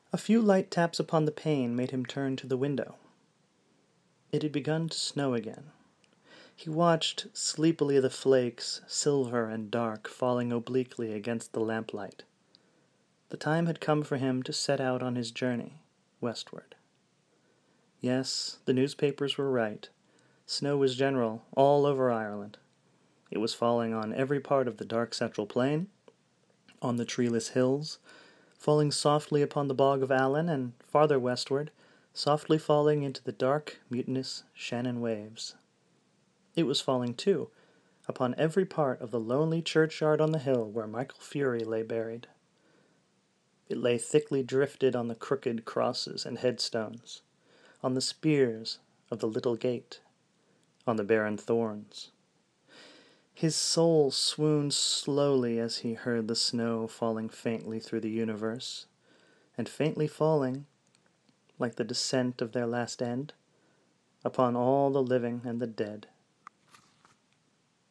A few light taps upon the pane made him turn to the window. It had begun to snow again. He watched sleepily the flakes, silver and dark, falling obliquely against the lamplight. The time had come for him to set out on his journey westward. Yes, the newspapers were right. Snow was general all over Ireland. It was falling on every part of the dark central plain, on the treeless hills, falling softly upon the bog of Allen, and farther westward, softly falling into the dark, mutinous Shannon waves. It was falling, too, upon every part of the lonely churchyard on the hill where Michael Furey lay buried. It lay thickly drifted on the crooked crosses and headstones, on the spears of the little gate, on the barren thorns. His soul swooned slowly as he heard the snow falling faintly through the universe, and faintly falling, like the descent of their last end, upon all the living and the dead.